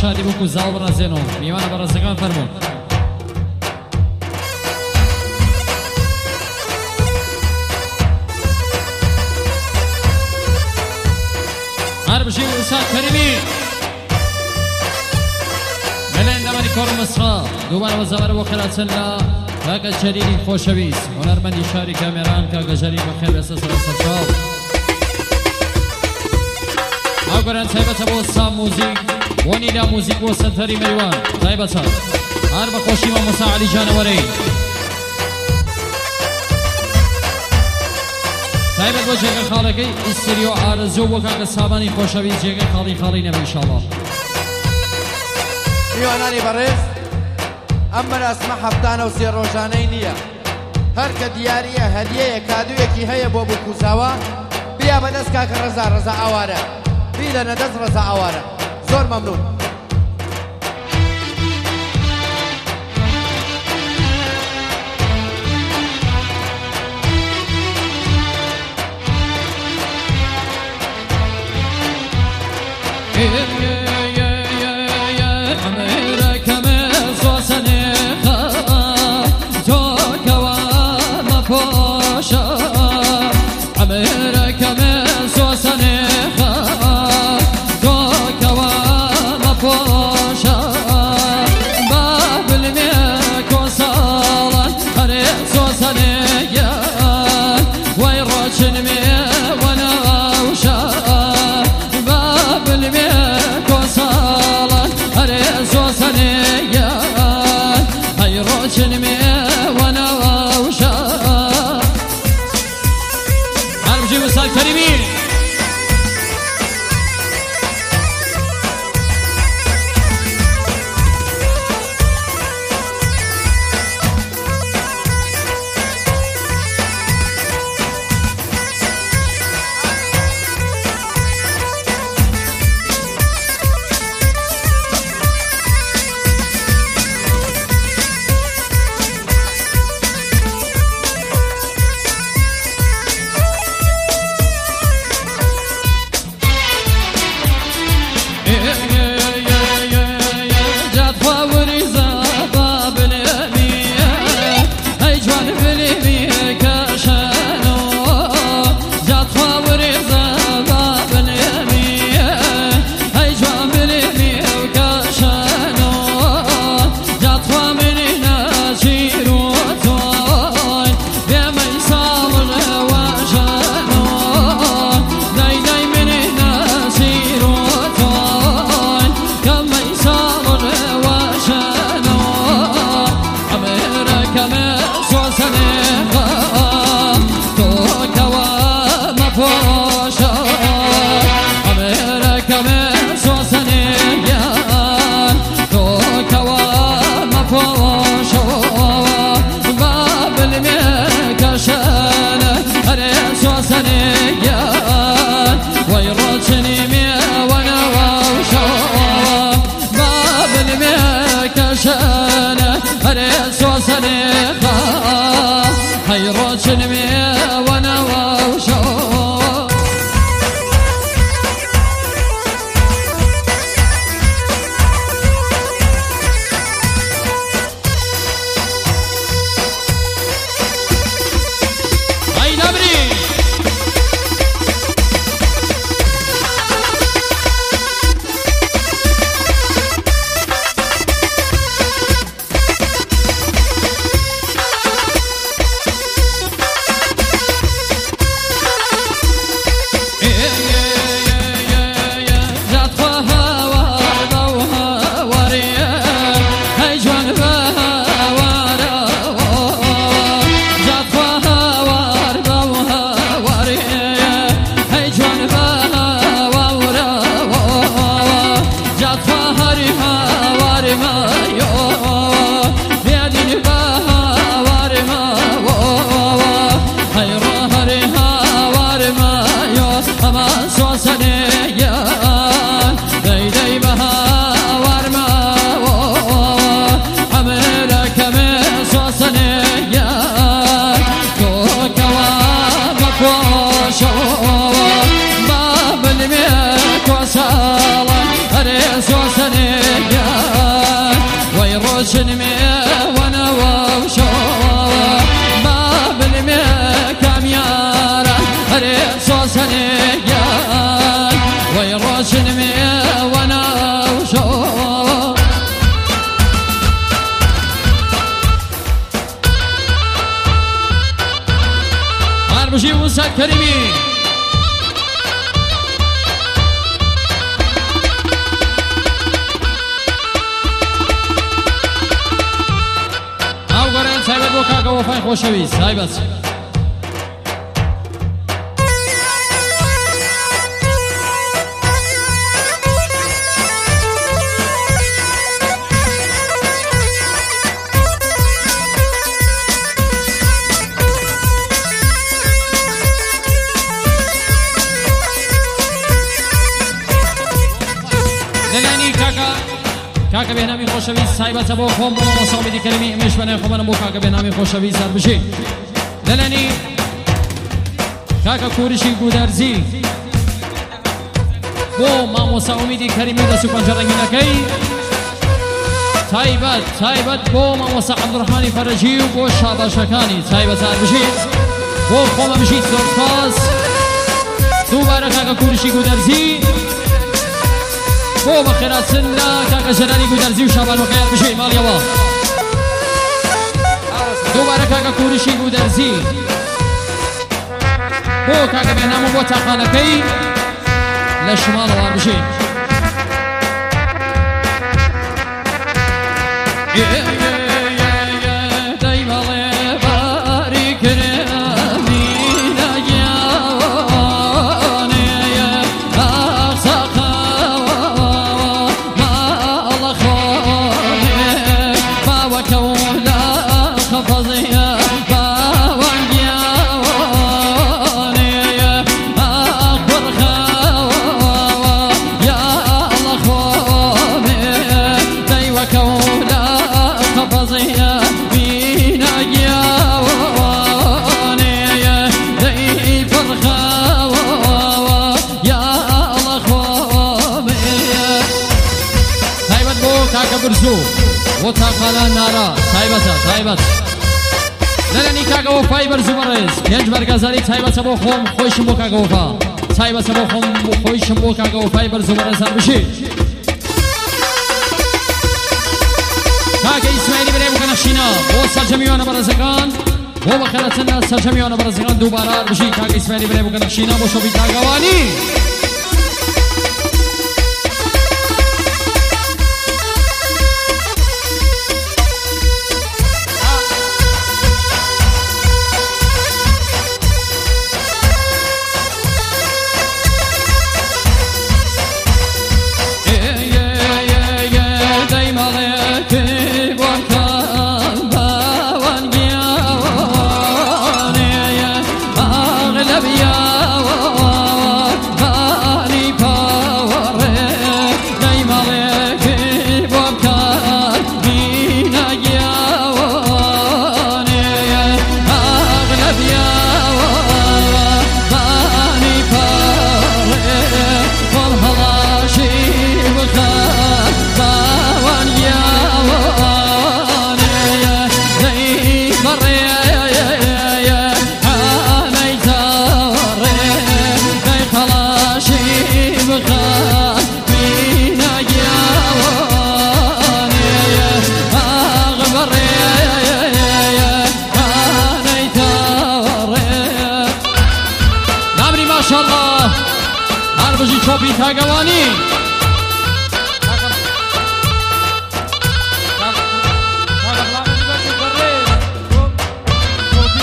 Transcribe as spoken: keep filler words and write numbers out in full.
شادی بکو زاو برازێنۆ میوانە بەڕێزەکان فەرموون هەر بژی وسان کەریمی مەلەن دەمەنی کۆڕ مەسرا دووبارە بەزەوارە بۆ خێراتچەند لە کاکە جەلیلی خۆشەویست هونەرمەندی شاری کامێران کاکە جەلیل بەخێر بێستە سەر سەرچاو ئەو گەران تایبەتە بۆ سام موزیک بۆ نیلا موزیک بۆ سەنتەری مەریوان تایبەتە هەر بە خۆشی مامۆستا عەلی جانەوەرەی تایبەت بۆ جێگە خاڵەکەی ئیستریۆ ئارەزوو بۆ کاکە سامانی خۆشەویست جێگە خاڵی خاڵی نەبێ ئینشاڵڵا میوانانی بەڕێز ئەم مەراسمە هەفتانە و سێ ڕۆژانەی نییە هەر کە دیارە هەدیەیە کادوویەکی هەیە بۆ بکوزاوە بیا بەدەست کاکە ڕەزا ڕەزا ئاوارە بی لە نەدەست ڕەزا ئاوارە زۆر مەمنون هربشي موسى كريمي او گرن سایبت بو کاکا وفای خوشویز سایبت کاکا بهنامی خوشویز سایبت بو خوم بو مصابی کلمی مش بنای خوبانم بو کاکا بهنامی خوشویز سر بشی دلنی کاکا کوریشی گودرزی بو ما مصابی کلمی دستو پنجرنگی نکی سایبت سایبت بو ما مصاب عبدالرحمن فرجی و بو شاباشکانی سایبت سر بشی بو خوم بشی سرفاز دوباره کاکا کوریشی گودرزی بو بخيرات سنة كاكا جلالي قدرزي وشابان وخير بشي مال يوا دوباره كاكا كوريشي قدرزي بو كاكا بينامو بو تاقانكي لشمال وار بشي برزو وتاقالا نارا تايبتا تايبت للني كاكا وفاي برزو برز ينج برگزاري تايبتا بو خوم خوشم بو كاكا وفا تايبتا بو خوم خوشم بو كاكا وفاي برزو برز بشي كاكا اسماعيلي بري بو كنخشينا بو سرجميوانا برزقان بو بخيرتنا سرجميوانا برزقان دوبارا بشي كاكا اسماعيلي بري بو كنخشينا بو شوفي تاقاواني شوفي تاقواني